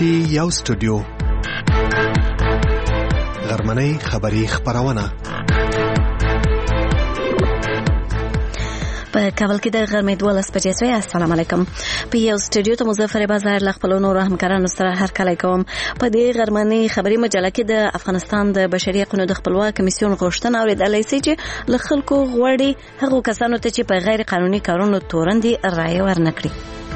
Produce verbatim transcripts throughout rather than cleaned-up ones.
دی یو سټوډیو غرمنۍ خبری خبرونه په کابل کې د غرمې دولس بجې شوې. السلام علیکم. په یو سټوډیو ته مظفر بازار ل خپل نور همکارانو سره هر کله کوم. په دې غرمنۍ خبري مجله کې د افغانستان د بشري حقوقو د خپلواک کمیسیون غوښتنه اوریدلای شي چې له خلکو غوړي هغو کسانو ته چې په غیر قانوني کارونو تورندي رائے ورنکړي.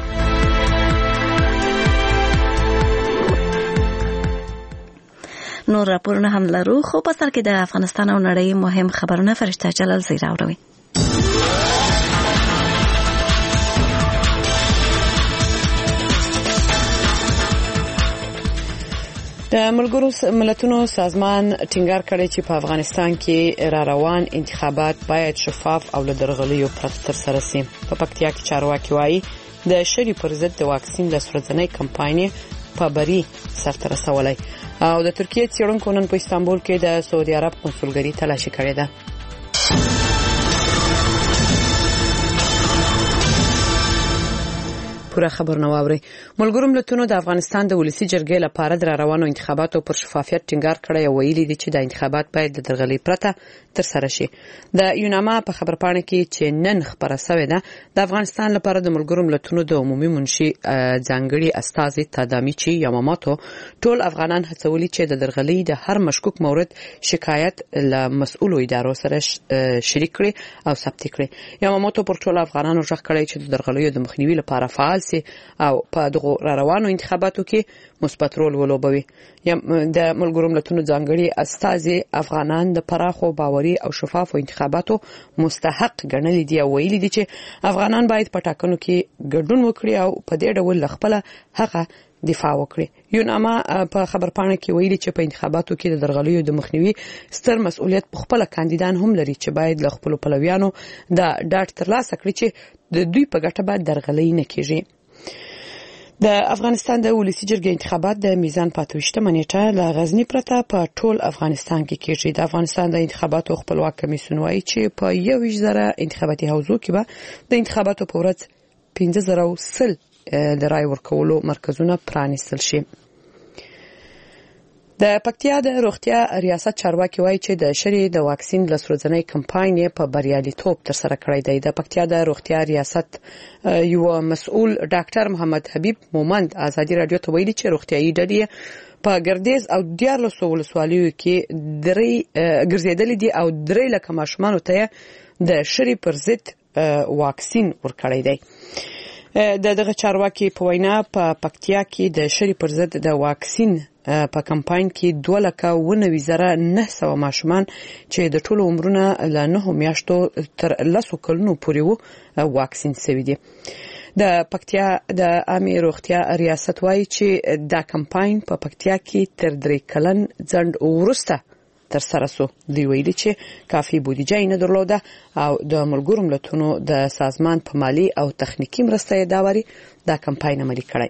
نور راپورونه هم لرو، خو په سر کې د افغانستان او نړۍ مهم خبرونه فرشته جلال زیرا اوروي. د ملګرو ملتونو سازمان ټینګار کړی چې په افغانستان کې را روان انتخابات باید شفاف او له درغلیو پرته ترسره شي. په پکتیا کې چارواکي وایي د شری پر ضد د واکسین د سرطاني کمپایني په بری سرته رسولای او د ترکیه څېړونکو نن په استانبول کې د سعودي عرب کنسولګری تلاشي کړې ده. پوره خبر نو اوري. ملګرو ملتونو د افغانستان د ولسی جرګې لپاره د روانو انتخاباتو پر شفافیت ټینګار کړی او ویلي دي چې د انتخابات باید د درغلي پرته ترسره شي. د یوناما په خبرپاڼه کې چې نن خبره شوې ده د افغانستان لپاره د ملګرو ملتونو د عمومي منشي ځانګړي استازي تادامیچی یاماماتو ټول افغانان هڅولي چې د درغلي د هر مشکوک مورد شکایت له مسؤلو ادارو سره شریک کړي او ثبت کړي. یاماماتو پر ټول افغانانو ژغ کړی چې د درغلیو د مخنیوي لپاره فعال او په دغه روانو انتخاباتو کې مثبت رول ولوبوي. د ملګرو ملتونو ځانګړي استازي افغانان د پراخو باوري او شفافو انتخاباتو مستحق ګڼل دي او ویلي دي چې افغانان باید په ټاکنو کې ګډون وکړي او په دې ډول خپل حق دفاع وکړي. یوناما په خبرپاڼه کې ویلي چې په انتخاباتو کې د درغلیو د مخنیوي ستر مسؤلیت په خپل کاندیدان هم لري چې باید له خپل پلویانو د ډاټ ترلاسه کړي چې د دوی په ګټه باید درغلي نه کیږي. د افغانستان د ولسی جرګې انتخابات د میزان پاتوشته منېټه له غزنی پرته په ټول افغانستان کې کېږي. د افغانستان د انتخاباتو خپلواک کمیسیون وایي چې په یو ویشتره انتخاباتي حوزو کې به د انتخاباتو په ورځ پنځه زره او سل د رای ورکولو مرکزونه پرانیستل شي. د پکتیا د روغتیا ریاست چارواکي وایي چې د شری د واکسین د سرطاني کمپایني په بریالیتوب تر سره کړی دی. د پکتیا د روغتیا ریاست یو مسؤل ډاکټر محمد حبیب مومند ازادي رادیو ته ویلي چې روغتیايي ډلې په ګردیز او دیارلس ولسوالیو کې درې ګرځیدلې دي او درې لکه ماشومان ته د شری پر ضد واکسین ورکړی دی. د دغه چارواکي په وینا په پکتیا کې د شری پر ضد د واکسین په کمپاین کې دوه لکه ونوي زره نه سوه ماشومان چې د ټولو عمرونه له نهو میاشتو تر لسو کلونو پورې وو واکسین شوي دي. د پکتیا د عامه روغتیا ریاست وایي چې دا کمپاین په پکتیا کې تر درې کلن ځند ورسته تر سره سو. دی ویلي چې کافي بودیجه نه درلوده او د ملګرو ملتونو د سازمان په مالی او تخنیکی مرسته داوري دا کمپاین عملي کړی.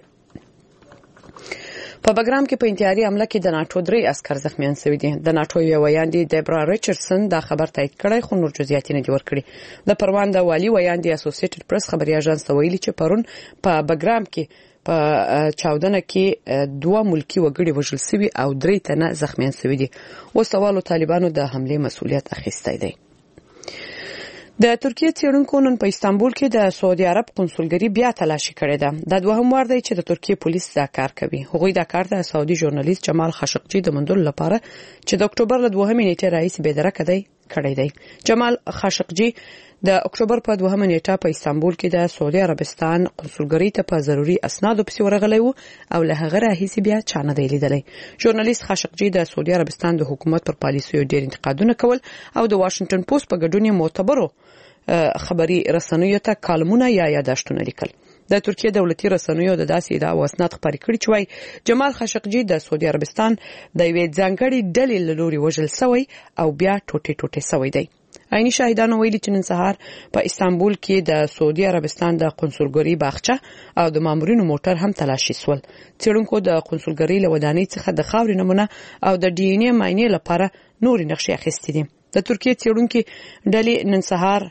په بګرام کې په انتحاري حمله کې د ناتو درې عسكر زخمیان شوي دي. د ناتو یو ویاندې دیبرا ریچارډسن دا خبر تایید کړی خو نور جزئیات نه دي ورکړي. د پروان د والی ویاندې اسوسییټډ پریس خبري اژانس ته ویلي چې پرون په بګرام کې په چاودنه کې دوه ملکی وګړي وژل شوي او درې تنه زخمیان شوي دي. وسوالو طالبانو د حمله مسؤلیت اخیستی دی. د ترکیه څېړونکو نن په استانبول کې د سعودي عرب کنسولګری بیا تلاشي کړې ده. د دوهم وار دی چې د ترکیه پولیس دا کار کوي. هغوی دا کار د سعودي ژورنالیست جمال خاشقجي د موندلو لپاره چې د اکتوبر له دوهمې نیټې راهیسې بېدرکه دی کړی دی. جمال خاشقجي د اکتوبر په دوهمه نیټه په استانبول کې د سعودي عربستان کنسولګری ته په ضروري اسنادو پسې ورغلی وو او له هغه راهیسې بیا چا نه دی لیدلی. ژورنالیست خاشقجي د سعودي عربستان د حکومت پر پالیسیو ډېر انتقادونه کول او د واشنگټن پوسټ په ګډون معتبرو خبري رسنیو ته کالمونه یا یاداشتونه لیکل. د ترکیه دولتي رسنیو د داسې ادعا او اسناد خبري کړي چې وايي جمال خاشقجي د سعودي عربستان د یوې ځانګړي ډلې له لوري وژل شوی او بیا ټوټه ټوټه شوی دی. عیني شاهدانو ویلي چې نن سهار په استانبول کې د سعودي عربستان د کنسولګری باغچه او د مامورینو موټر هم تلاشي سول. څېړونکو د کنسولګری له ودانۍ څخه د خاورې نمونه او د ډي ان اے معاینې لپاره نورې نقشې اخیستې دي. د ترکیه څېړونکو ډلې نن سهار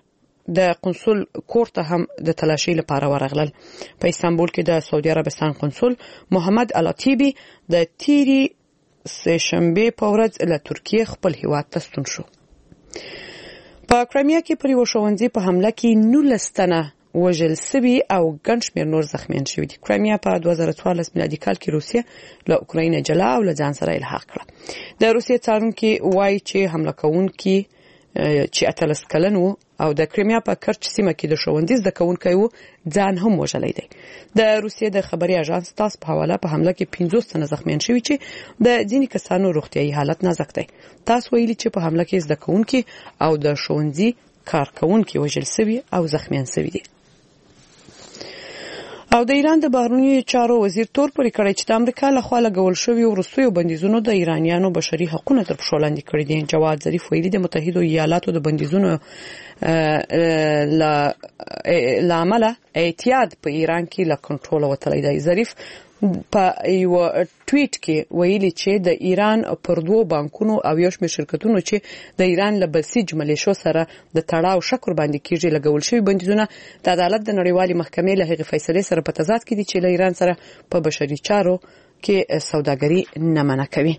د قنصل کور ته هم د تلاشي لپاره ورغلل. په استانبول کې د سعودي عربستان قنصل محمد الاتیبی د تیری سهشنبه په ورځ له ترکیه خپل هیواد ته ستون شو. په کرایمیا کې پر یو ښوونځي په حمله کې نولس تنه وژل شوي او ګڼ شمېر نور زخمیان شوي دي. کرایمیا په دوه زره څوارلس میلادي کال کې روسیه له اوکراین جلا او له ځان سره الحاق کړه. د روسیې څارونکي وایي چې حمله کوونکي چې اتلس کلن وو او د کرایمیا په کرچ سیمه کې د ښوونځي زده کوونکی وو ځان هم وژلی دی. د روسیې د خبري اژانس تاس په حواله په حمله کې پنځوس تنه زخمیان شوي چې د ځینې کسانو روغتیايي حالت نازک دی. تاس ویلي چې په حمله کې زده کوونکي او د ښوونځي کارکوونکي وژل شوي او زخمیان شوي دي. او د ایران د بهرنیو چارو وزیر تور پرې کړی چې د امریکا لخوا لګول شوي وروستیو بندیزونو د ایرانیانو بشري حقوقونه تر پښو لاندې کړي دي. جواد ظریف ویلي د متحده ایالاتو د بندیزونو له امله اعتیاد په ایران کې له کنټروله وتلی دی. ظریف په یو ټویټ کې ویلي چې د ایران پر دوه بانکونو او یو شمېر شرکتونو چې د ایران له بسیج ملیشو سره د تړاو شکر باندې کېږي لګول شوي بندیزونه د عدالت د نړیوالې محکمې له هغې فیصلې سره په تضاد کې دي چې له ایران سره په بشري چارو کې سوداګري نه منع کوي.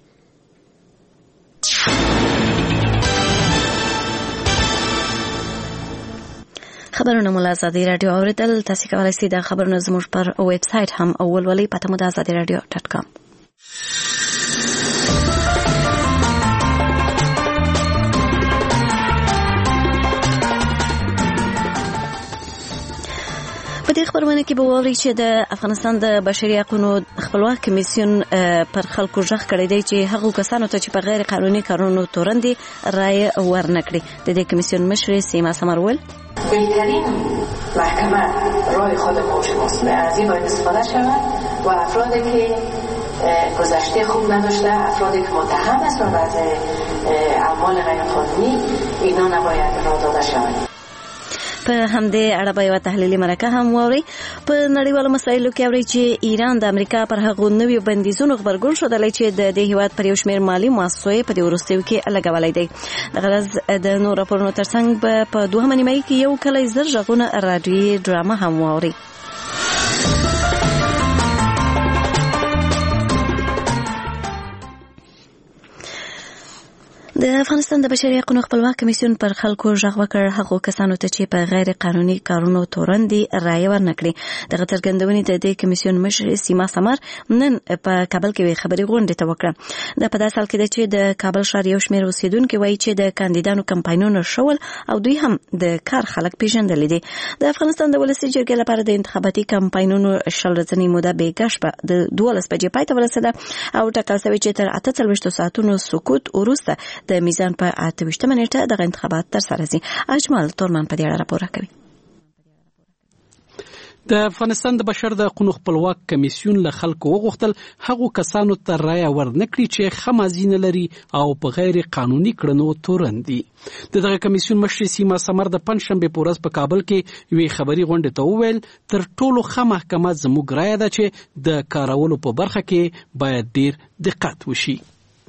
خبرونه مو له ازادي راډیو اوریدل. تاسو کولی شئ د خبرونو زموږ پر ویب سایټ هم ولولئ. پته مو د ازادي راډیو ډاټ کام. په دې خبرونه کې به واورئ چې د افغانستان د بشري حقوقو خپلواک کمیسیون پر خلکو ژغ کړی دی چې هغو کسانو ته چې په غیر قانوني کارونو تورندې رایه ورنکړي. د دې کمیسیون مشر سیما سمر ویل بهترین محکمه رای خود ماست. از این باید استفاده شود و افرادی که گذشته خوب نداشته، افرادی که متهم است و بعض اعمال غیر قانونی، اینا نباید راه داده شود. په همدې اړه به یو تحلیلي مرکه هم واوري. په نړیوالو مسایلو کې اوري چې ایران د امریکا پر هغو نویو بندیزونو خبرګون شودلی چې د دې هیواد پر یو شمېر مالي مؤسسو په دې وروستیو کې لګولی دی. د غرض د نور راپورونو ترڅنګ به په دوهمه نیمایي کې یو کلی زر غږونه راډیویي ډرامه هم واوري. د افغانستان د بشري حقوقو خپلواک کمیسیون پر خلکو ژغ وکړ هغو کسانو ته چې په غیر قانوني کارونو تورندې رایه ورنکړي. دغه څرګندونې د دې کمیسیون مشر سیما سمر نن په کابل کې خبري غونډه ته وکړه. دا په داسې حال کې ده چې د کابل ښار یو شمېر اوسیدونکو وایي چې د کاندیدانو کمپاینونو شول او دوی هم د کار خلک پیژندل دي. د افغانستان د ولسي جرګې لپاره د انتخاباتي کمپاینونو شل ورځنۍ موده بېګا شپه د دولس بجې پای ته ورسېده او ټاکل شوی چې تر اته څلوېښتو ساعتونو سکوت وروسته د میزان په اته ویشتمه نیټه دغه انتخابات ترسره شي. اجمل تورمان په دې اړه راپور راکوي. د افغانستان د بشر د حقوقو خپلواک کمیسیون له خلکو وغوښتل هغو کسانو ته رایه ورنکړي چې ښه ماضي نه لري او په غیر قانوني کړنو تورن دي. د دغه کمیسیون مشر سیما سمر د پنځشنبې په ورځ په کابل کې یوې خبري غونډې ته وویل تر ټولو ښه محکمه زموږ رایه ده چې د کارولو په برخه کې باید ډیر دقت وشي.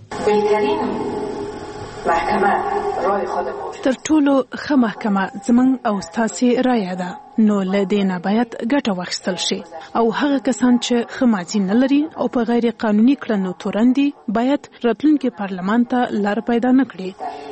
تر ټولو ښه محکمه زموږ او ستاسې رایه ده، نو له دې نه باید ګټه واخیستل شي او هغه کسان چې ښه ماضي نه لري او په غیر قانوني کړنو تورن دي باید راتلونکي پارلمان ته لار پیدا نه کړي.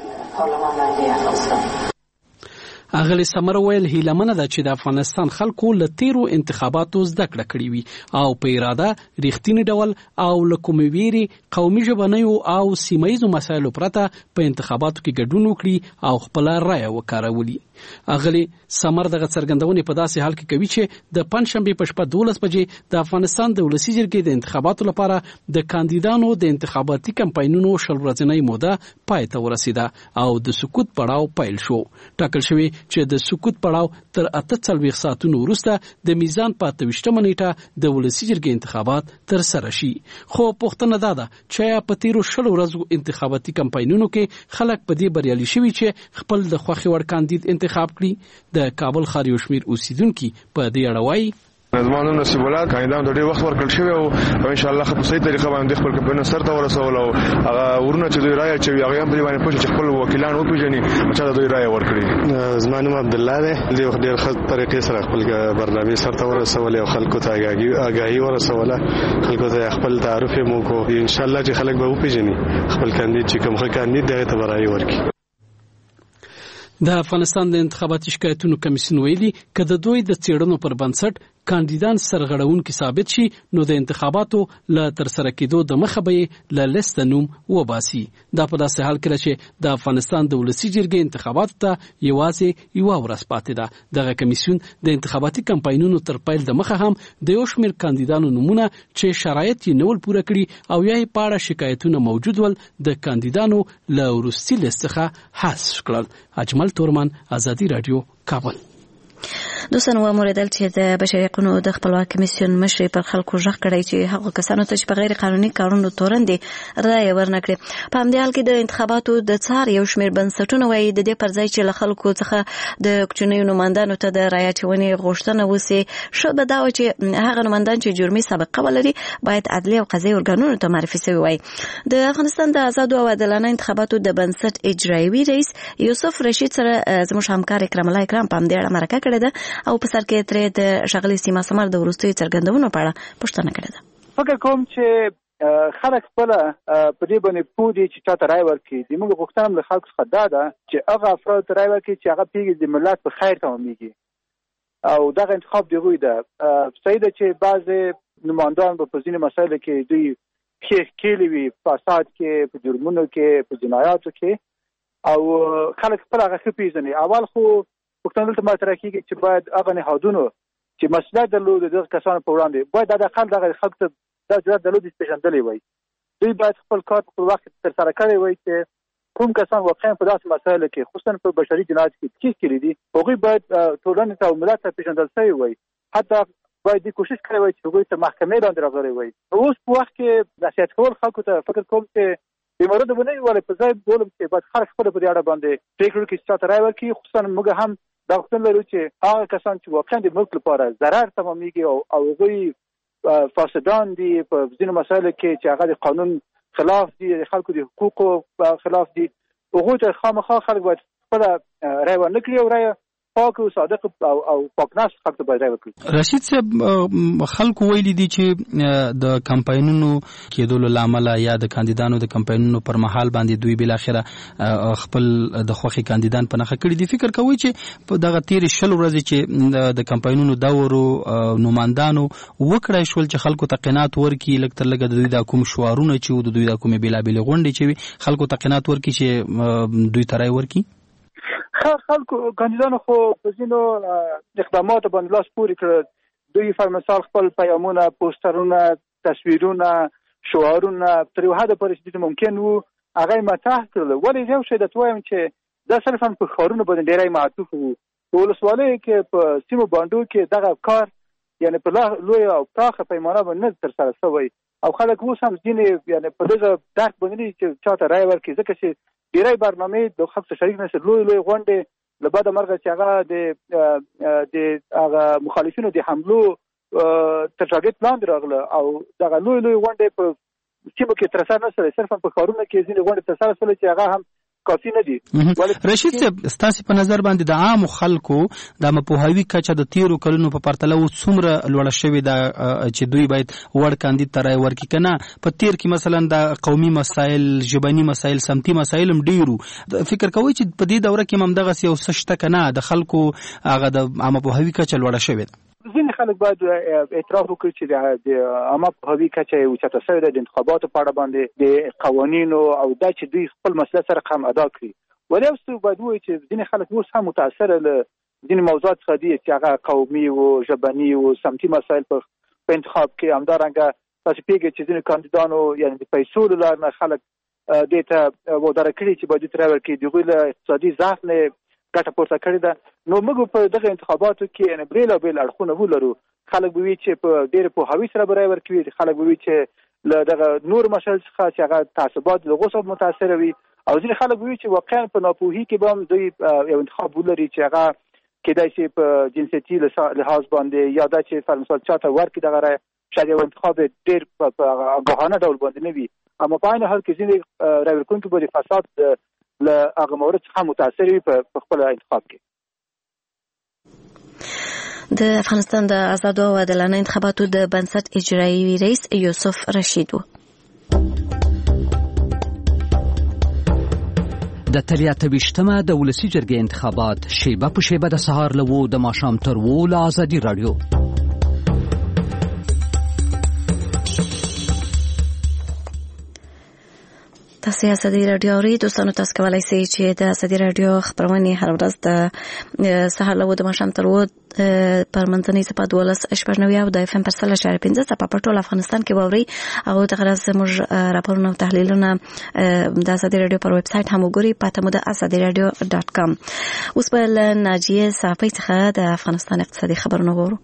اغلی سمر ویل هیله منه ده چې د افغانستان خلکو له تیرو انتخاباتو زده کړه کړې وي او په اراده ریښتینی ډول او له کومې ویرې قومي ژبنیو او سیمه ییزو مسایلو پرته په انتخاباتو کې ګډون وکړي او خپله رایه وکارولي. اغلی سمر دغه څرګندونې په داسې حال کې کوي چې د پنځشنبې په شپه دولس بجې د افغانستان د ولسي جرګې د انتخاباتو لپاره د کاندیدانو د انتخاباتي کمپاینونو شل ورځنۍ موده پای ته ورسېده او د سکوت پړاو پیل شو. ټاکل شوی چې د سکوت پړاو تر اته څلوېښت ساعتونو وروسته د میزان په اته ویشتمه نیټه د ولسي جرګې انتخابات ترسره شي. خو پوښتنه دا ده چې په تیرو شلو ورځو انتخاباتي کمپاینونو کې خلک په دې بریالي شوي چې خپل د خوښې وړ کاندید انتخاب کړي. د کابل ښار یو شمېر اوسیدونکي په دې اړه وایي زمانو نصیب الله کاندان د ډېر وخت ورکړل شوی او ان شاء الله په صحیح طریقه باندې خپل کمپاین سره ته ورسول او هغه ورونه چې دوی رائے چې هغه هم په باندې پوښتنه چې خپل وکیلان وپیژني چې دوی رائے ورکړي. زمانو عبد الله دی د ډېر ښه طریقې سره خپل برنامه سره ته ورسول او خلکو ته آگاهي ورسوله، خلکو ته خپل تعارف مو کو ان شاء الله چې خلک به وپیژني خپل کاندید چې کوم ښه کاندید دی ته رائے ورکړي. د افغانستان د انتخاباتي شکایتونو کمیسیون ویلي که د دوی د څېړنو پر بنسټ کاندیدان سرغړونکي ثابت شي نو د انتخاباتو له ترسره کېدو د مخه به له لیست نوم وباسي. دا په داسې حال کې چې د افغانستان د ولسي جرګې انتخاباتو ته یوازې یوه ورځ پاتې ده. دغه کمیسیون د انتخاباتي کمپاینونو تر پیل د مخه هم د یو شمېر کاندیدانو نومونه چې شرایط یې نه ول پوره کړي او یا یې په اړه شکایتونه موجود ول د کاندیدانو له وروستي لیست څخه حذف کړل. اجمل تورمان، ازادي راډیو، کابل. دوستان وموریدل چې د بشري حقوقو د خپلواک کمیسیون مشر پر خلکو ژغ کړی چې هغه کسانو ته چې په غیر قانوني کارونو تورندې رایه ورنکړي. په همدې حال کې د انتخاباتو د څار یو شمېر بنسټونه وایي د دې پر ځای چې له خلکو څخه د کوچنیو نمایندانو ته د رایه اچونې غوښتنه وسي، ښه به دا وي چې هغه نمایندان چې جرمي سابقه ولري باید عدلي او قضایي ارګانونو ته معرفي شوي وای. د افغانستان د آزادو او عادلانه انتخاباتو د بنسټ اجرایوي رئیس یوسف رشید سره زموږ همکار اکرام الله اکرام په همدې اړه مرکه کړې ده او په سر کې ترې د ښاغلي سیما سمر د وروستیو څرګندونو په اړه پوښتنه کړې ده. فکر کوم چې خلک خپل په دې باندې پوه دي چې چاته رایه ورکړي. زموږ غوښتنه له خلکو څخه دا ده چې هغه افراد ته رایه ورکړي چې هغه پیږي د ملت په خیر تمامیږي او دغه انتخاب د هغوی ده. صحیح ده چې بعضې نمایندان به په ځینې مسایلو کې دوی پښې ښکېلې وي، په فساد کې، په جرمونو کې، په جنایاتو کې، او خلک خپل هغه ښه پېژني. اول خو پوښتنه دلته مطرح کېږي چې باید هغه نهادونو چې مسؤلیت درلود د دغه کسانو په وړاندې باید حداقل دغه خلکو ته دا جرأت درلود چې پېژندلی وای. دوی باید خپل کار په وخت ترسره کړی وای چې کوم کسان واقعا په داسې مسایلو کې خصوصا په بشري جنایاتو کې پښې کړي دي هغوی باید ټولنې ته او ملت ته پېژندل شوي وای. حتی باید دې کوشش کړی وای چې هغوی ته محکمې لاندې راغلی وای. اوس په وخت کې نصیحت کول خلکو ته فکر کوم چې بېمورده به نه وي، ولې په ځای بولم چې باید خلک خپله په دې اړه باندې پرېکړه وکړي چې چاته رایه ورکړي. خصوصا موږ هم دا غوښتنه لرو چې هغه کسان چې واقعا د ملک لپاره ضرر تمامیږي او هغوی فاسدان دي په ځینو مسایلو کې چې هغه د قانون خلاف دي، د خلکو د حقوقو خلاف دي، هغوی ته خامخا خلک باید خپله رایه ورنه کړي او رایه پاک او صادق او او پاکناس خلک ته باید رایه ورکړي. رشید صاحب، خلکو ویلي دي چې د کمپاینونو کېدلو له امله یا د کاندیدانو د کمپاینونو پر مهال باندې دوی بالاخره خپل د خوښې کاندیدان په نښه کړي دي. فکر کوئ چې په دغه تېرې شل ورځې چې د کمپاینونو دورو نمایندانو وکړای شول چې خلکو ته قناعت ورکړي، لږ تر لږه د دوی دا کوم شعارونه چې وو، د دوی دا کومې بېلابېلې غونډې چې وي، خلکو ته قناعت ورکړي چې دوی ته رایه ورکړي. خلکو کاندیدانو خو په ځینو اقداماتو باندې لاس پورې کړ. دوی پر مثال خپل پیغامونه، پوسټرونه، تصویرونه، شعارونه تر یو حده پورې چې ممکن وو هغه یې مطرح کړل. ولې یو شی درته وایم چې دا صرفا په ښارونو باندې ډېری معطوف وو. په ولسوالیو کې په سیمو بانډو کې دغه کار یعنې په لویه او پراخه پیمانه باندې نه ترسره شوی او خلک اوس هم ځینې یعنې په دغه درک باندې چې چاته رایه ورکړي، ځکه چې ډېری برنامې د خلکو سره شریک نه شي. لوی لوی غونډې له بده مرغه چې هغه د د هغه مخالفینو د حملو تر ټارګټ لاندې راغله او دغه لوی لوی غونډې په سیمو کې ترسره نه شوې، صرفا په ښارونو کې ځینې غونډې ترسره شولې چې هغه هم کافي نه دي. رشید صاحب، ستاسې په نظر باندې د عامو خلکو د مپوهاوي کچه د تیرو کلونو په پرتله اوس څومره لوړه شوې ده چې دوی باید وړ کاندید ته رایه ورکړي؟ که نه په تیر کې مثلا د قومي مسایل، ژبني مسایل، سمتي مسایل هم ډېرو. فکر کوئ چې په دې دوره کې هم همدغسې یو څه شته که نه د خلکو هغه د عامه پوهاوي کچه لوړه شوې ده؟ ځینې خلک باید اعتراف وکړي چې د عامه پوهاوي کچه یې اوچته شوې ده د انتخاباتو په اړه باندې، د قوانینو او دا چې دوی خپل مسؤلیت سره هم ادا کړي. ولې اوس باید ووایي چې ځینې خلک اوس هم متاثره له ځینې موضوعات څخه دي چې هغه قومي و، ژبني و، سمتي مسایل په انتخاب کې. همدارنګه تاسو پوهېږئ چې ځینې کاندیدانو یعنې د پیسو له لارې نه خلک دې ته واداره کړي چې باید دوی ته رایه ورکړي، د هغوی له اقتصادي ضعف نه ګټه پورته کړې ده. نو موږ په دغه انتخاباتو کې یعنې بېلابېل اړخونه ولرو. خلک به وي چې په ډېرې پوهاوي سره به رایه ورکوي، خلک به وي چې له دغه نورو مسایلو څخه چې هغه تعصبات له هغو څخه متاثره وي، او ځینې خلک به وي چې واقعا په ناپوهي کې به هم دوی یو انتخاب ولري چې هغه کېدای شي په جنسیتي لحاظ باندې یا دا چې فرنسا چاته ورکړي دغه رایه شاید یو انتخاب ډېر په آګاهانه ډول باندې نه وي، اما په عین حال کې ځینې رایه ورکوونکي به د فساد له هغه مورد څخه متاثر وي په خپل انتخاب کې. د افغانستان د آزادو او عادلانه انتخاباتو د بنسټ اجرایي رئیس یوسف رشید و. د اتلس ویشتمه د ولسي جرګې انتخابات شیبه په شیبه د سهار له و د ماښام تر و له ازادي راډیو. تاسو ازادي راډیو اورئ. دوستانو تاسو کولای شئ چې د ازادي راډیو خبرونه هر ورځ د سهار له و د ماښام تر و پر منځنۍ صفه دولس شپږ نوي او د اف ام پر سل اشاره پنځه صفه په ټول افغانستان کې واورئ. او د غرض زموږ راپورونه او تحلیلونه د ازادي راډیو پر ویب سایټ هم وګورئ، پته مو د ازادي راډیو ډاټ کام. اوس په ناجیه صافی څخه د افغانستان اقتصادي خبرونه وګورو.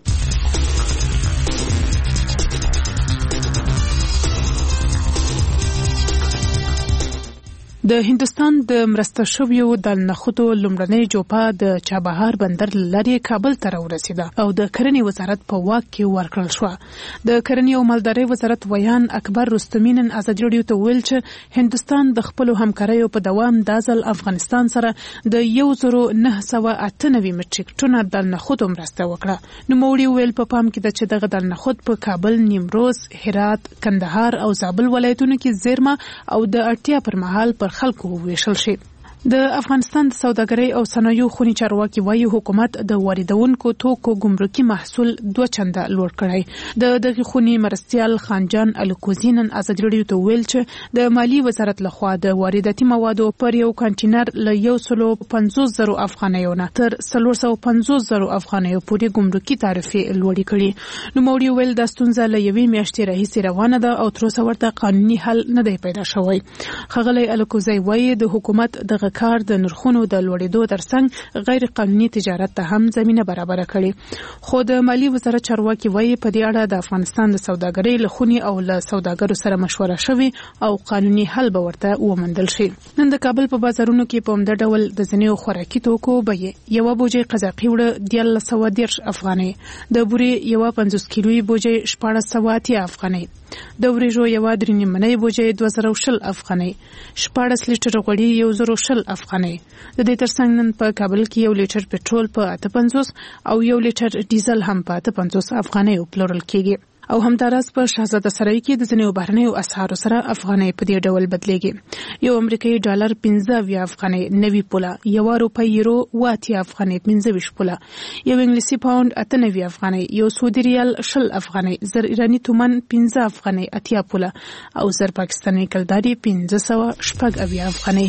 د هندستان د مرسته شویو د نخودو لومړنۍ جوپه د چابهار بندر لارې کابل ته ورسیده او د کرنې وزارت په واک کې ورکړل شو. د کرنې او مالدارۍ وزارت ویان اکبر رستمین ازادي راډیو ته ویل چې هندستان د خپل همکاریو په دوام د ځل افغانستان سره د یو زرو نه سوه اته نوي مټریک ټنه د نخودو مرسته وکړه. نوموړي ویل په پام کې ده چې دغه د نخود په کابل، نیمروز، هرات، کندهار او زابل ولایتونو کې زیرمه او د اړتیا پر مهال پر خلکو وویشل شي. د افغانستان د سوداګرۍ او صنایعو خونی چارواکي وایي حکومت د واردونکو توکو ګمرکي محصول دوه چنده لوړ کړی. د دغه خونی مرستيال خانجان الکوزینن ازادي راډیو ته ویل چې د مالی وزارت لخوا د وارداتي موادو پر یو کانټینر له یو سلو پنځوس زرو افغانیو نه تر څلور سوه پنځوس زرو افغانیو پورې ګمرکي تعرفې لوړې کړي. نو موري ویل د ستونزه له یوې میاشتې راهیسې روانه ده او تر اوسه ورته قانوني حل نه دی پیدا شوی. خغلی الکوزی وایي د حکومت دغه کار د نرخونو د لوړېدو ترڅنګ غیر قانوني تجارت ته هم زمينه برابر کړي. خو د مالی وزارت چارواکي وایي په دې اړه د افغانستان د سوداګرۍ له خونی او له سوداګرو سره مشوره شوې او قانوني حل به ورته ومندل شي. نن د کابل په بازارونو کې په همدې ډول د ځینو خوراکي توکو بیې یو بوجي قزاقي وړه د یو سوه دېرش افغانۍ، د بوري یو پنځوس کیلوي بوجي شپږ سوه اتیا افغانۍ، د وریجو یو درې نیمه بوجي دوه زره شل افغانۍ، شپږ لیټر غوړي یو زره شل افغانۍ. د دې ترڅنګ نن په کابل کې یو لیټر پټرول په اته پنځوس او یو لیټر ډیزل هم په اته پنځوس افغانۍ پلورل کېږي. او همداراز په شاهزاده سرای کې د ځینو بهرنیو اسعارو سره افغانۍ په دې ډول بدلېږي. یو امریکایي ډالر پنځه اویا افغانۍ نوي پوله، یو روپۍ یورو اوه اتیا افغانۍ پنځه ویشت پوله، یو انګلیسي پاوند اته نوي افغانۍ، یو سعودي ریال شل افغانۍ، زر ایراني تومن پنځه افغانۍ اتیا پوله او زر پاکستاني کلداري پنځه سوه شپږ اویا افغانۍ.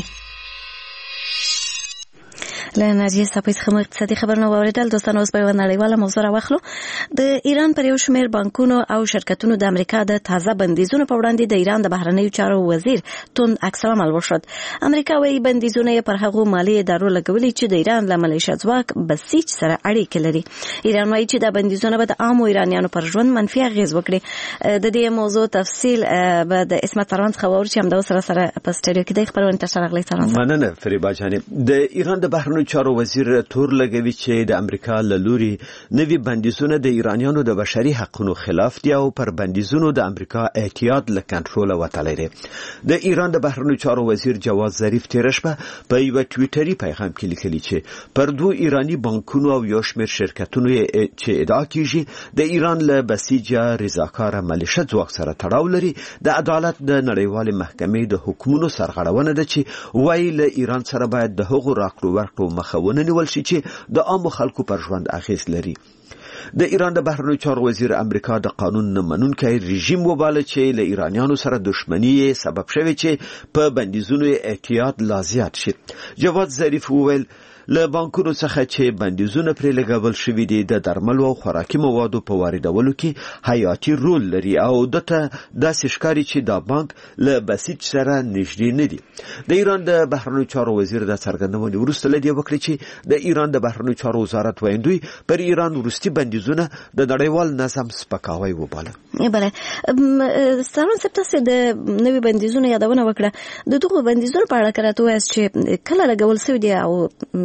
له ناجیه صافی څخه مو اقتصادي خبرونه واوریدل. دوستانو اوس به یوه نړیواله موضوع راواخلو. د ایران پر یو شمېر بانکونو او شرکتونو د امریکا د تازه بندیزونو په وړاندې د ایران د بهرنیو چارو وزیر توند عکس العمل وښود. امریکا وايي بندیزونه یې پر هغو مالي ادارو لګولي چې د ایران له ملیشه ځواک بسیج سره اړیکې لري. ایران وايي چې دا بندیزونه به د عامو ایرانیانو پر ژوند منفي اغیز وکړي. د دې موضوع تفصیل به د اسمت تروان څخه واورو چې همدا سره سره په سټډیو کې د خبرونه تر راغلي. تروان مننه فریبا جانب. د ایران د بهرنیو چارو وزیر تور لګوي چې د امریکا له لوري نوي بندیزونه د ایرانیانو د بشري حقوقو خلاف دي او پر بندیزونو د امریکا احتیاط له کنټرول وتلی دی. د ایران د بهرنیو چارو وزیر جواد ظریف تېره شپه په یو ټویټري پیغام کې لیکلي چې پر دوه ایرانی بانکونو او یو شمېر شرکتونو چې ادعا کیږي د ایران له بسیجه رضاکاره ملیشه ځواک سره تړاو لري د عدالت د نړیوالې محکمې د حکمونو سرغړونه ده چې وایي له ایران سره باید د هغو راکړو ورکړو مخه ونیول شي چې د عامو خلکو پر ژوند اغیز لري. د ایران د بهرنیو چارو وزیر امریکا د قانون نه منونکی رژیم وباله چې له ایرانیانو سره دښمني سبب شوی چې په بندیزونو احتیاط لا زیات شي. جواد ظریف وویل له بانکونو څخه چې بندیزونه پرې لګول شوي دي د درملو او خوراکي موادو په واردولو کې حیاتي رول لري او دته داسې ښکاري چې دا بانک له بسیج سره نږدې نه دي. د ایران د بهرنیو چارو وزیر د څرګندونې وروسته له دې وکړي چې د ایران د بهرنیو چارو وزارت ویندوی پر ایران وروستي بندیزونه د نړیوال نظم سپکاوی وباله. بله ستاسو سپتاسه د نوي بندیزونو یادونه وکړه. د دغو بندیزونو په اړه راته وایي چې کله لګول شوي دي او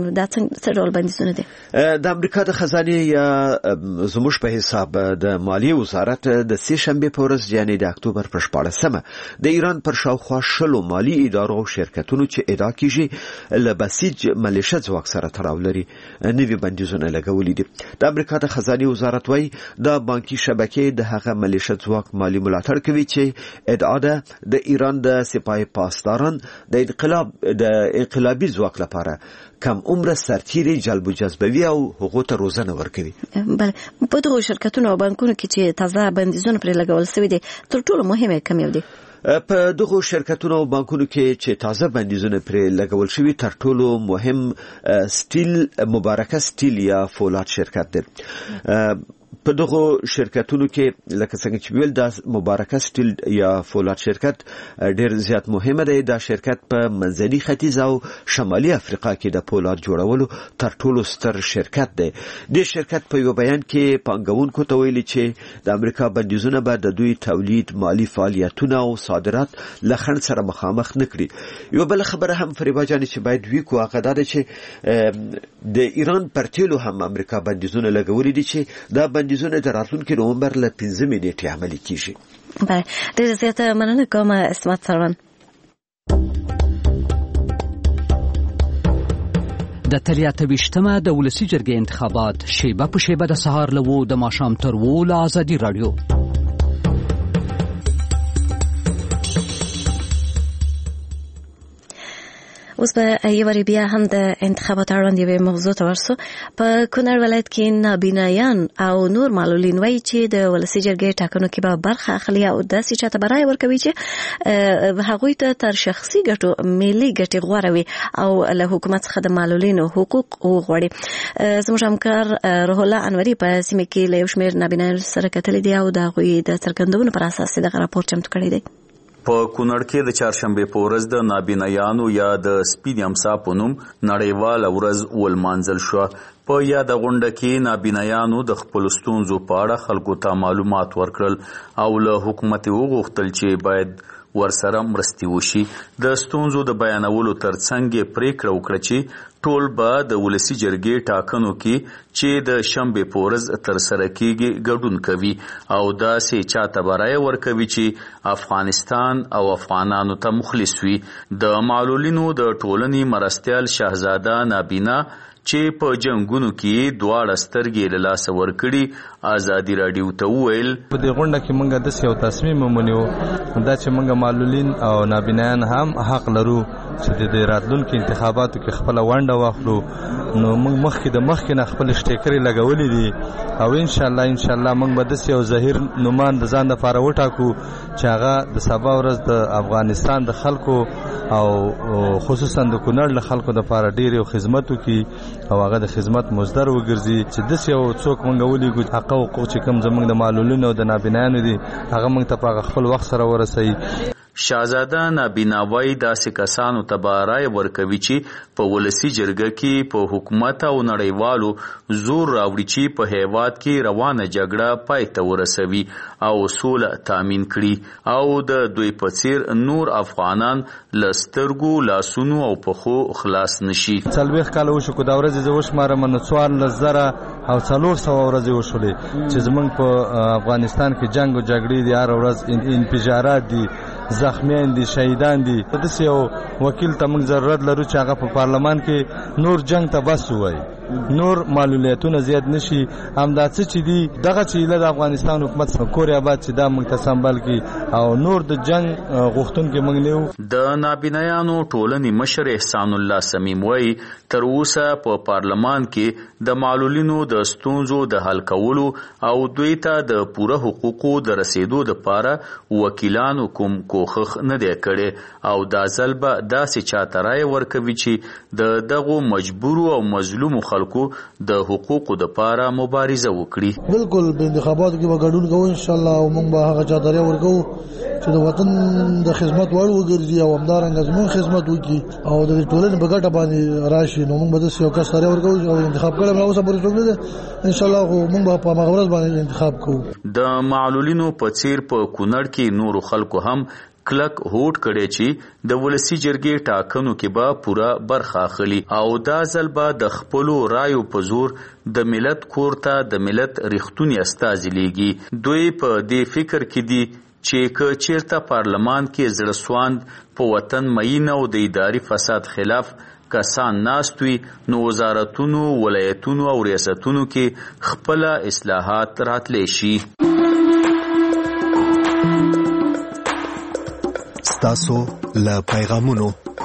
دا څه ډول بندیزونه دي؟ د امریکا د خزانه یا زموږ په حساب د مالیې وزارت د سه شنبه په ورځ یعنی د اکتوبر پر شپاړلسمه د ایران پر شاوخوا شلو مالی ادارو او شرکتونو چې ادعا کیږي له بسیج ملیشه ځواک سره تړاو لري نوي بندیزونه لګولي دي. د امریکا د خزانه وزارت وايي د بانکي شبکې د هغه ملیشه ځواک مالی ملاتړ کوي چې ادعا ده د ایران د سپاه پاسداران د انقلاب د انقلابي ځواک لپاره کم عمر سرتیري جلب و جذبوي او حقوق ته روزنه ورکوي. بله په دغو شرکتونو او بانکونو کې چې تازه بندیزونه پرې لګول شوي دي تر ټولو مهمه کوم یو دي؟ په دغو شرکتونو او بانکونو کې چې تازه بندیزونه پرې لګول شوي تر ټولو مهم سټیل مبارکه سټیل یا فولاد شرکت دی. په دغه شرکتونو کې لکه څنګه چې ویل دا مبارکه سټیل یا فولاد شرکت ډېر زیات مهمه دی. دا شرکت په منځني ختیځ او شمالي افریقا کې د فولاد جوړولو تر ټولو ستر شرکت دی. د شرکت په یو بیان کې پانګونکو ته ویلي چې د امریکا بندیزونه به د دوی تولید، مالی فعالیتونه او صادرات له خنډ سره مخامخ نه کړي. یو بل خبره هم فریبا جان چې باید وی کو هغه ده چې د ایران پر تیلو هم امریکا بندیزونه لګولي دي چې دا بندیزونه د راتلونکي نومبر له پنځمې نیټې عملي کیږي. بله ډېره زیاته مننه کوم اسمت سروان. د اتلس ویشتمه د ولسي جرګې انتخابات شیبه په شیبه د سهار له و د ماښام تر و له ازادي راډیو. اوس به یو وری بیا هم د انتخاباتو اړوند یوې موضوع ته ورسو. په کونړ ولایت کې نابینایان او نور معلولین وایي چې د ولسي جرګې ټاکنو کې به برخه اخلي او داسې چاته به رایه ورکوي چې هغوی ته تر شخصي ګټو ملي ګټې غوره وي او له حکومت څخه د معلولینو حقوق وغواړي. زموږ همکار روح الله انوري په سیمه کې له یو شمېر نابینایانو سره کتلي دي او د هغوی د څرګندونو پر اساس دغه راپور چمتو کړی دی. په کونړ کې د چهارشنبه په ورځ د نابینایانو یا د سپین امسا په نوم نړیوال ورځ ولمانځل شو. په یاد غونډه کې نابینایانو د خپل ستونزو په اړه خلکو ته معلومات ورکړل او له حکومت وغوښتل چې باید ورسره مرستي وشي. د ستونزو د بیانولو ترڅنګ پریکړه وکړه چې ټول به د ولسي جرګې ټاکنو کې چې د شنبه په ورځ تر سره کېږي ګډون کوي او داسې چاته به رایه ورکوي چې افغانستان او افغانانو ته مخلص وي. د معلولینو د ټولنې مرستیال شهزاده نابینا چې په جنگونو کې دواړه سترګې له لاسه ورکړي ازادي راډیو ته وویل په دې غونډه کې موږ د یو تصمیم ومنیو دا چې موږ معلولین او نابینایان هم حق لرو چې د راتلونکو انتخاباتو کې خپل ونډه واخلو. نو موږ مخکې د مخکې نه خپل شټیکرې لګولې دي او ان شاء الله ان شاء الله موږ به د یو ظاهر نومان د ځان لپاره وټاکو چې هغه د سبا ورځ د افغانستان د خلکو او خصوصا د کونړ له خلکو لپاره ډېر یو خدمت وکړي او هغه د خدمت مصدر وګرځي چې د یو څوک مونږ ولېږو حق او حقوق چې کوم زمونږ د معلولینو او د نابینایانو دي هغه مونږ ته په خپل وخت سره ورسوي. شاهزاده نابینا وایي داسې کسانو ته به رایه ورکوي چې په ولسي جرګه کې په حکومت او نړیوالو زور راوړي چې په هیواد کې روانه جګړه پای ته ورسوي او سوله تامین کړي او د دوی په څیر نور افغانان له سترګو لاسونو او پښو خلاص نشي. څلوېښت کاله وشو که دا ورځې زه وشمارم نو څوارلس زره او څلور سوه ورځې وشولې چې زمونږ په افغانستان کې جنګ او جګړې دي. هره ورځ انفجارات دي، زخمیان دي، شهیدان دي. داسې یو وکیل ته موږ ضرورت لرو چې هغه په پارلمان کې نور جنگ ته بس ووایي، نور معلولیتونه زیات نشي. همدا څه چې دي دغه چې د افغانستان حکومت کور آباد چې دا موږ ته سمبال کړي او نور د جنگ غوښتونکي موږ نه یو. د نابینایانو ټولنې مشر احسان الله سمیم وایي تر اوسه په پارلمان کې د معلولینو د ستونزو د حل کولو او دوی ته د پوره حقوقو د رسیدو لپاره وکیلانو کوم کوښښ نه دی کړی او دا ځل به داسې چاته رایه ورکوي چې د دغو مجبورو او مظلومو خلکو د حقوقو لپاره مبارزه وکړي. بالکل په انتخاباتو کې به ګډون کوو ان شاء الله او موږ به هغه چاته رایه ورکوو چې د وطن د خدمت وړ وګرځي او همدارنګه زموږ خدمت وکړي او د ټولنې په ګټه باندې راشي. نو موږ به داسې یو کس رایه ورکوو او انتخاب کړی به اوسه پورې څوک نه دی ان شاء الله موږ به په هغه ورځ باندې انتخاب کوو. د معلولینو په څیر په کونړ کې نورو خلکو هم کلک هوډ کړی چې د ولسی جرګې ټاکنو کې به پوره برخه اخلي او دا ځل به د خپلو رایو په زور د ملت کور ته د ملت ریښتونی استازي لیږي. دوی په دې فکر کې دي چې که چیرته پارلمان کې زړه سواند په وطن مین او د اداري فساد خلاف کسان ناست وي نو وزارتونو، ولایتونو او ریاستونو کې خپل اصلاحات راتلی شي. ستاسو له پیغامونو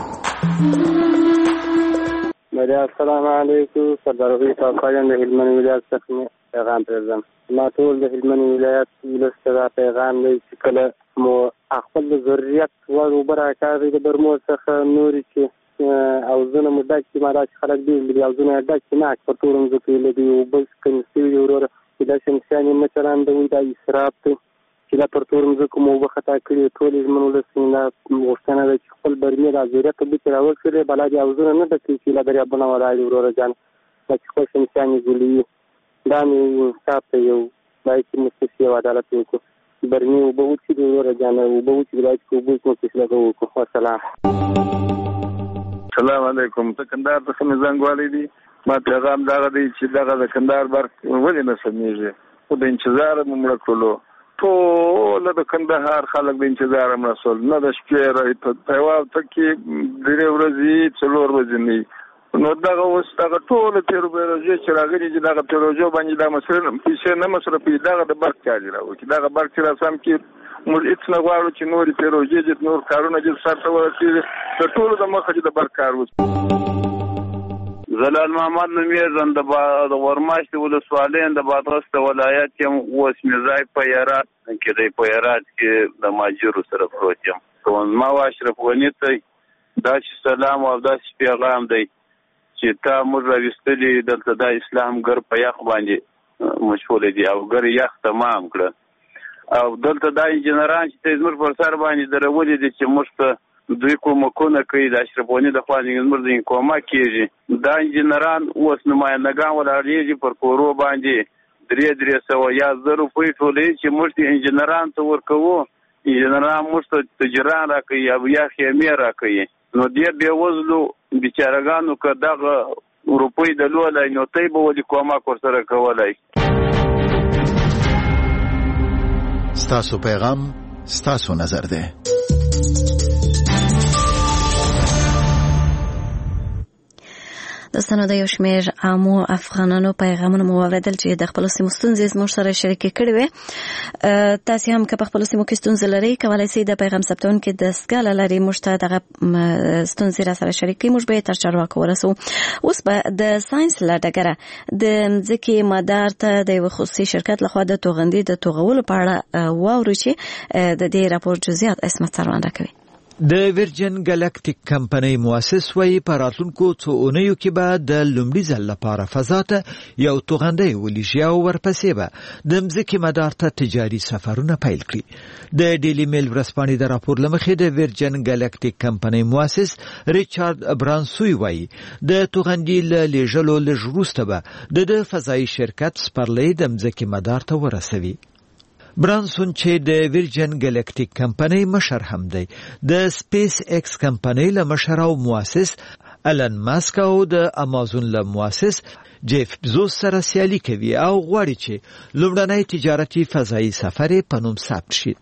السلام علیکم. سردار غوث کاکایان د هلمند ولایت څخه پیغام پرېږدم. ما ټول د هلمند ولایت ولس ته دا پیغام دی چې کله مو خپل د ضرورت وړ اوبه راکاږي د برمو څخه نورې چې او زونه مو ډک چې ما داسې خلک ډېر او زونه ډک چې ناک په ټولو مځکو یې لګوي اوبه کنې سوي دي وروره چې دا شمسیان یې مه چلندوئ دا اسراف دی چې دا پر ټولو مځکو مو اوبه خطا کړي ټول ژمن ولس دا غوښتنه ده چې خپل برمې د ضرورت اوبه چې راوکړي بلا دې او زونه نه ډکوي چې له دریابونه ولاړ دي وروره جان دا چې خپل شمسیان یې ځلوي دا مې انصاف ته یو باید چې مستسي او عدالت وکړو برمې اوبه وڅښي دي وروره جانه اوبه وڅښي باید چې اوبه مو فیصله وکړو. وسلام. السلام علیکم. د کندهار څخه مې زنګ والی دی. ما پیغام دغه دی چې دغه د کندهار برق ولې نه سمېږي خو د انتظار مو مړه کړلو ټول د کندهار خلک د انتظار مړه شول نه د شپې رایې په یوه هفته کې درې ورځې څلور ورځې نه نو دغه اوس دغه ټول پروژې چې راغلي دي دغه پروژو باندې دا مصرف پیسې نه مصرفوي دغه د برق چارج راوکړي دغه برق چې راسم کې موږ هېڅ نه غواړو چې نورې پروژې دي نور کارونه دي سرته ورسېږي د ټولو د مخه چې د برق کار وشي. زلال محمد نومیږم د ورماش د ولسوالۍ د بادغیس د ولایت یم. اوس مې ځای په هرات کې دی په هرات کې د ماجرو سره پروت یم. زما و اشرف غني ته داسې سلام او داسې پیغام دی چې تا موږ راویستلي دلته دا اسلام ګر په یخ باندې مشغوله دي او ګر یخ تمام کړه او دلته دا انجینران چې زموږ پر سر باندې درولي دي چې موږ ته دوی کومکونه کوي د اشرف غني د خوا زموږ د کومک کېږي. دا انجینران اوس نمایندګان ولاړېږي پر کورو باندې درې درې سوه یا زر روپۍ ټولوي چې موږ ته انجینران ته ورکوو انجینران موږ ته تجران راکوي یا یا خیمې راکوي نو دې بېوزلو بیچارهګانو که دغه روپۍ درلودی نو تی به ولې کومک ورسره کولی. ستاسو پیغام ستاسو نظر دی. دوستانو د یو شمېر عامو افغانانو پیغامونه مو واورېدل چې د خپلو سیمو ستونزې زموږ سره شریکې کړې وې. تاسې هم که په خپلو سیمو کې ستونزې لرئ کولی سئ د پیغام ثبتونکي دستګاه له لارې موږ ته دغه ستونزې را سره شریک کړئ موږ به یې تر چارواکو ورسوو. اوس به د ساینس له ډګره د مځکې مدار ته د یو خصوصي شرکت لخوا د توغندي د توغولو په اړه واورو چې د دې راپور جزئیات عصمت سروان راکوي. د ورجن ګلکټیک کمپنۍ مؤسس وایي په راتلونکو څو اونیو کې به د لومړي ځل لپاره فضا ته یو توغندی ولیږي او ورپسې به د مځکې مدار ته تجاري سفرونه پیل کړي. د ډیلی میل ورځپاڼې د راپور له مخې د ورجن ګلکټیک کمپنۍ مؤسس ریچارد برانسوی وایي د توغندي له لیږلو لږ وروسته به د د فضایي شرکت سپرلی د مځکې مدار ته ورسوي. برانسون چې د ورجن ګلکټیک کمپنۍ مشر هم دی د سپیس ایکس کمپنۍ له مشر او مؤسس الن ماسک او د امازون له مؤسس جیف بزوس سره سیالي کوي او غواړي چې لومړنی تجارتي فضایي سفر په نوم ثبت شي.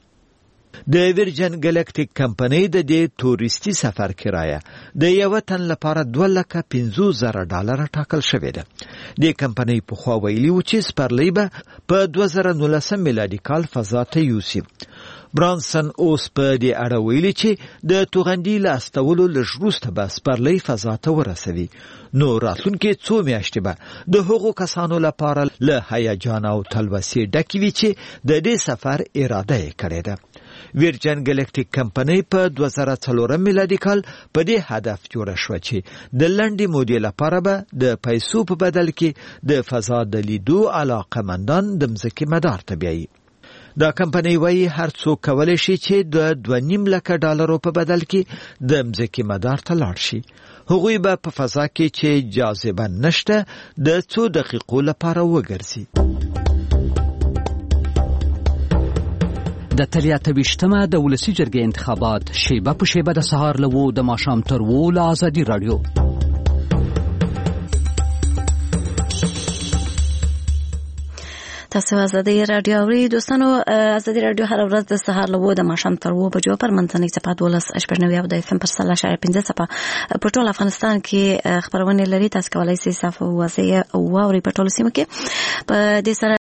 د ورجن ګلکټیک کمپنۍ د دې تورستی سفر کرایه د یو تن لپاره دوه لکه پنځوس زره ډالر ټاکل شوې ده. د کمپنۍ په خوا ویلي و چې سپرلی به په دوه زره نولسم میلادي کال فضا ته یوسي. برانسن اوس په دې اړه ویلي چې د توغندي له استولو لږ وروسته به سپرلی فضا ته ورسوي. نو راتلونکي څو میاشتې به د هغو کسانو لپاره له هیجان او تلوسې ډکې وي چې د دې سفر اراده یې کړې ده. ورجن ګلکټیک کمپنۍ په دوه زره څلورم میلادي کال په دې هدف جوړه شوه چې د لنډې مودې لپاره به د پیسو په بدل کې د فضا د لیدو علاقمندان د مځکې مدار ته بیایي. دا کمپنۍ وایي هر څوک کولی شي چې د دوه نیم لکه ډالرو په بدل کې د مځکې مدار ته لاړ شي. هغوی به په فضا کې چې جاذبه نشته د څو دقیقو لپاره وګرځي. د تلیا تویشتمه د ولسی جرګې انتخابات شیبه په شیبه د سهار لوو د ماښام تر وو له ازادي رادیو. تاسو ازادي رادیو اورئ دوستانو. ازادي رادیو هر ورځ د سهار له وو د ماښام تر وو بجو پر منځنۍ صفات ولس اشپړنوي او د اف ام پر سلا شارع پنځه صفه په ټول افغانستان کې خبرونه لري. تاسو کولای شئ صفه واسه او اوري په ټول سیمه کې په دې سره